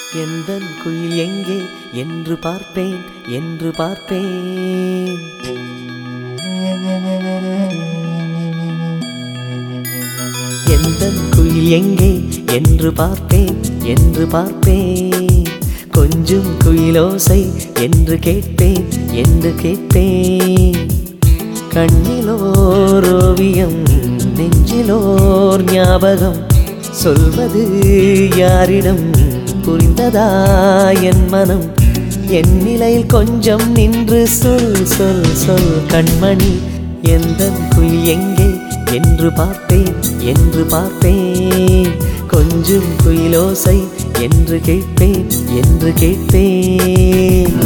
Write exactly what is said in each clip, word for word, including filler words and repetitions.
எந்தன் குயில் எங்கே என்று பார்ப்பேன் என்று பார்ப்பேன். எந்தன் குயில் எங்கே என்று பார்ப்பேன் என்று பார்ப்பேன். கொஞ்சம் குயிலோசை என்று கேட்பேன் என்று கேட்பேன். கண்ணிலோர் ஓவியம் நெஞ்சிலோர் ஞாபகம் சொல்வது யாரிடம் புரிந்ததா என் மனம்? என் நிலையில் கொஞ்சம் நின்று சொல் சொல் சொல் கண்மணி. எந்தன் குயில் எங்கே என்று பார்ப்பேன் என்று பார்ப்பேன். கொஞ்சம் குயிலோசை என்று கேட்பேன் என்று கேட்பேன்.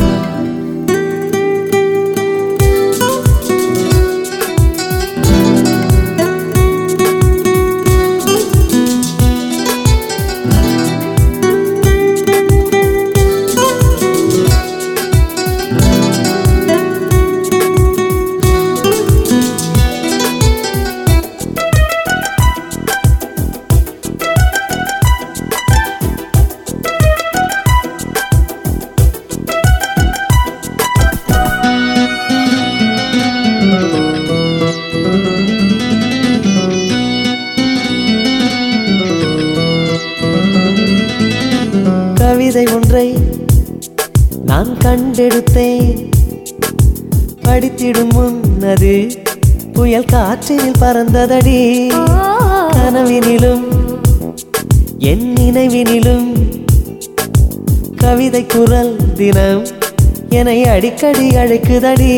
கவிதை ஒன்றை நான் கண்டெடுத்தேன். படித்திடும் முன்னது புயல் காற்றினில் பறந்ததடி. கனவினிலும் என் நினைவினிலும் கவிதை குரல் தினம் என்னை அடிக்கடி அழைக்குதடி.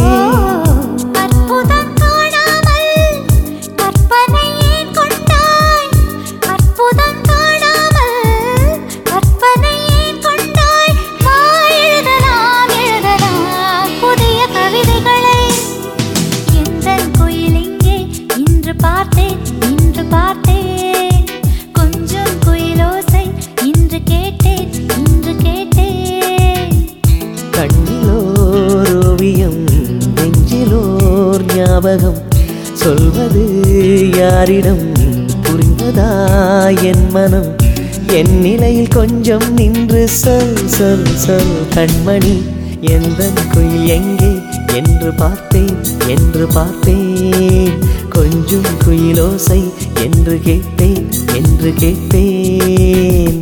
பார்த்தேன் இன்று பார்த்தேன். கொஞ்சம் குயிலோசை இன்று கேட்டேன் இன்று கேட்டேன். கண்ணிலோர் ஓவியம் நெஞ்சிலோர் ஞாபகம் சொல்வது யாரிடம் புரிந்ததா என் மனம்? என் நிலையில் கொஞ்சம் நின்று சொல் சொல் சொல் கண்மணி. எந்தன் குயில் எங்கே என்று பார்த்தேன் என்று பார்த்தேன். கொஞ்சம் குயிலோசை என்று கேட்பேன் என்று கேட்பேன்.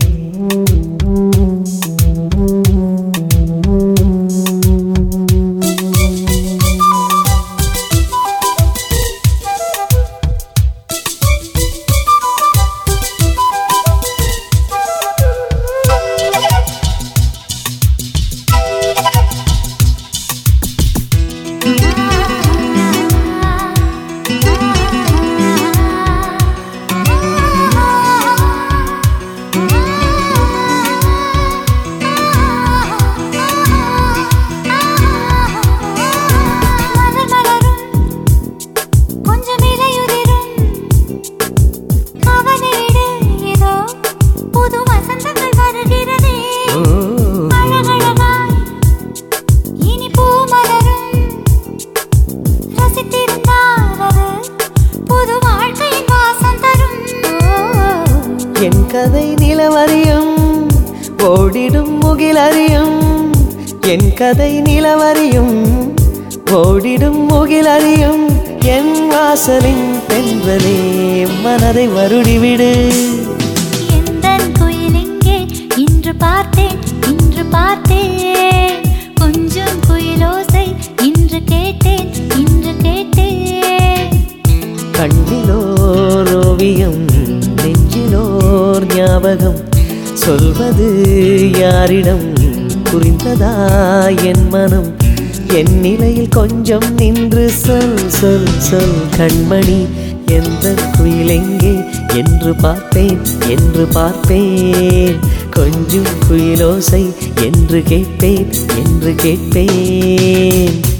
என் கதை நிலவரியும் ஓடிடும் முகிலறியும். என் கதை நிலவரியும் ஓடிடும் முகிலறியும். என் வாசலின் தென்றலே மனதை வருடிவிடு. எந்தன் குயில் எங்கே இன்று பார்த்தேன் இன்று பார்த்தேன். கொஞ்சம் குயிலோசை இன்று கேட்டேன் இன்று கேட்டேன். கண்ணிலோர் ஓவியம் நெஞ்சிலோர் ஞாபகம் சொல்வது யாரிடம் புரிந்ததா என் மனம்? என் நிலையில் கொஞ்சம் நின்று சொல் சொல் சொல் கண்மணி. எந்தன் குயில் எங்கே என்று பார்ப்பேன் என்று பார்ப்பேன். கொஞ்சம் குயிலோசை என்று கேட்பேன் என்று கேட்பேன்.